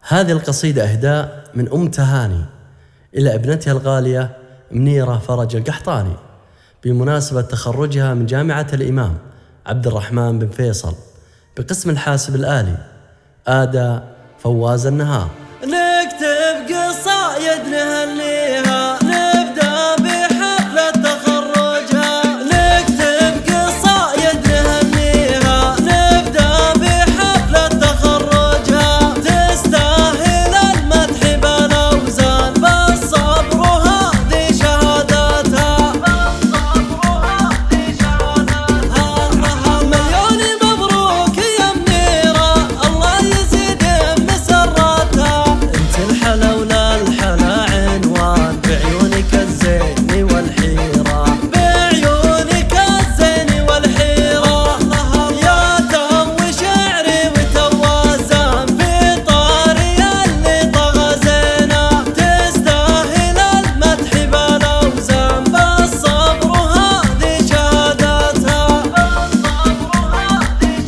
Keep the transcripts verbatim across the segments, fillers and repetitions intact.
هذه القصيدة إهداء من أم تهاني إلى ابنتها الغالية منيرة فرج القحطاني بمناسبة تخرجها من جامعة الإمام عبد الرحمن بن فيصل بقسم الحاسب الآلي. آدى فواز النهار. نكتب قصايد نهنيها نبدأ بحفلة تخرجها، نكتب قصايد نهنيها نبدأ بحفلة تخرجها، تستاهل المدح بالأوزان بالصبر وهذه شهاداتها، بالصبر وهذه شهاداتها. مليون مبروك يا منيرة الله يزيد مسراتها، انت الحلا ولا الحلا عنوان بعيونك الزين والحيرة، بعيونك الزين والحيرة. يا تم شعري وتوازن في طاري اللي طغى زينة، تستاهل المدح بالاوزان بالصبر وهذه شهاداتها، بالصبر وهذه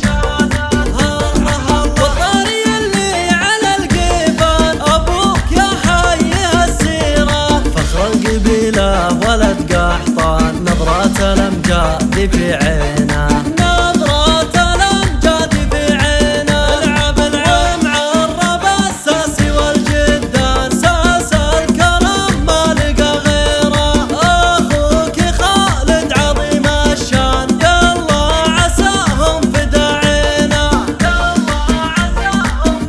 شهاداتها. والطاري اللي على القيفان ابوك يا حي السيرة، فخر القبيلة ولد قحطان نظرات الامجاد في عينه، نظرات الامجاد في عينه. العب العم عرب الساسي والجدان ساس الكرم ما لقى غيره، اخوك خالد عظيم الشان يلا عساهم فداعينا، يلا عساهم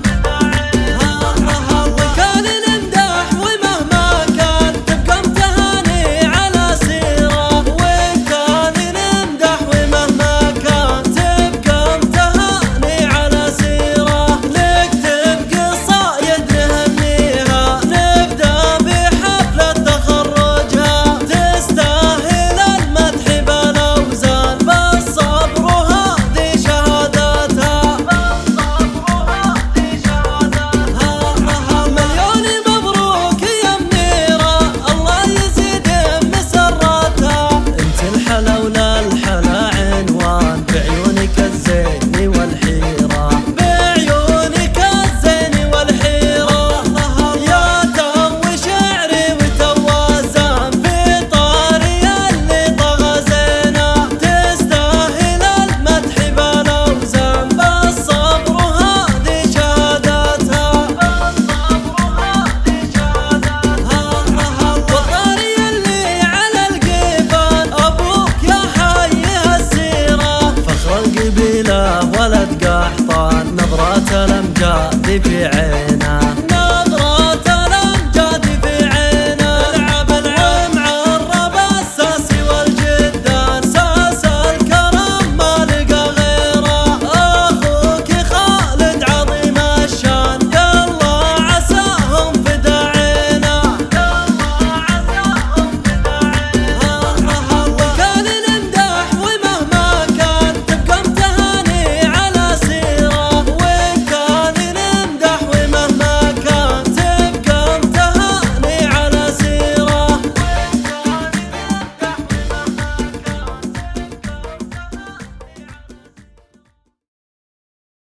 فداعينا. وإن كان نمدح ومهما كان تبقى متهاني على سيرة، وإن كان نمدح ومهما كان تبقى متهاني على سيرة. نكتب قصايد نهنيها نبدأ بحفلة تخرجها، تستاهل المدح بالاوزان بالصبر وهذه شهاداتها، بالصبر وهذه شهاداتها. مليون مبروك يا منيرة الله يزيد مسراتها، انت الحلا ولا الحلا عنوان بعيونك الزين والحيرة، بعيونك الزين والحيرة. يا تم شعري وتوازن في طاري اللي طغى زينة، تستاهل المدح بالاوزان بالصبر وهذه شهاداتها، بالصبر وهذه شهاداتها. والطاري اللي على القيفان ابوك يا حي السيرة، فخر القبيلة ولد قحطان نظرات الامجاد في عينه.